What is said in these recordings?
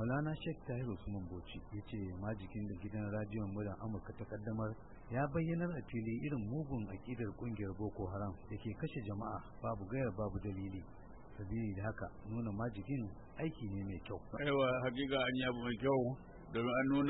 Maulana Sheikh Tahir Usman Bauchi ya ce majikin da gidan radiyon muryar Amurka ta kaddamar ya bayyanar a fili irin mugun akidar kungiyar Boko Haram da ke kashe jama'a babu gayar babu dalili. Sabili da haka nuna majikin aiki ne mai kyau. Aiwa hakika an yi abu mai kyau domin an nuna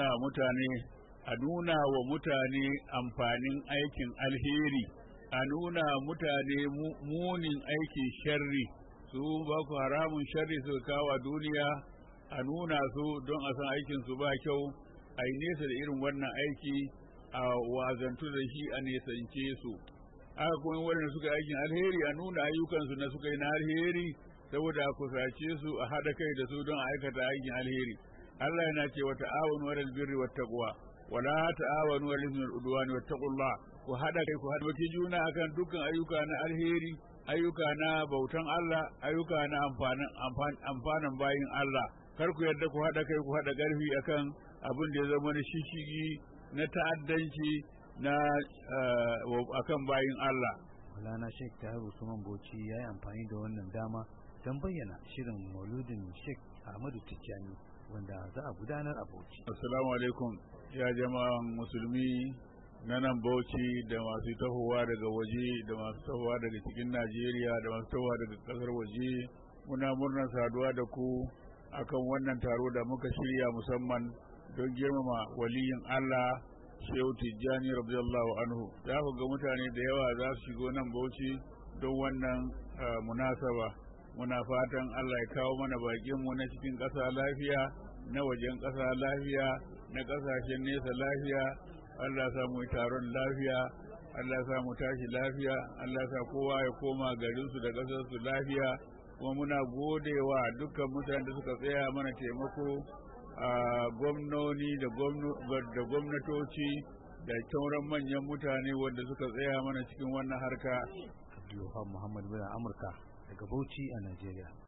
wa mutane amfanin aikin alheri, a nuna mutane munin aikin sharri. Su Boko Haramun sharri suka kawo a duniya, a nuna su don a san aikin su ba kyau, a yi nesa da irin wannan aiki, a wazantu da shi, a nesance su. Aka kuma waɗanda suka aikin alheri a nuna ayyukansu na suka yi na alheri, saboda a kusace su, a haɗa kai da su don a aikata aikin alheri. Allah yana ce wa ta'awanu alal birri wat taqwa wa la ta'awanu alal ithmi wal udwani wattaqullah. Ku haɗa kai, ku haɗa juna akan dukkan ayyuka na alheri, ayyuka na bautan Allah, ayyuka na amfanin bayin Allah. Kar ku yarda ku haɗa kai, ku haɗa ƙarfi akan abin da ya zama na shishigi, na ta'addanci, na akan bayin Allah. Maulana Sheikh Tahir Usman Bauchi ya yi amfani da wannan dama don bayyana shirin Mauludin Sheikh Ahmadu Tijjani wanda za a gudanar a Bauchi. Assalamu alaikum ya jama'an musulmi na nan Bauchi da masu tahowa daga waje da masu tahowa daga cikin Najeriya da masu tahowa daga ƙasar waje. Muna murnar saduwa da ku akan wannan taro da muka shirya musamman don girmama waliyin Allah Shehu Tijjani radiyallahu anhu. Za ku ga mutane da yawa za su shigo nan Bauchi don wannan munasaba. Muna fatan Allah ya kawo mana bakin mu na cikin ƙasa lafiya, na wajen ƙasa lafiya, na ƙasashen nesa lafiya. Allah ya sa mu taron lafiya, Allah ya sa mu tashi lafiya, Allah ya sa kowa ya koma garinsu da ƙasarsu lafiya. Kuma muna godewa dukkan mutanen da suka tsaya mana taimako, a gwamnoni da gwamnatoci da sauran manyan mutane wanda suka tsaya mana cikin wannan harka. Abdulwahab Muhammad Mura Amurka daga Bauchi a Najeriya.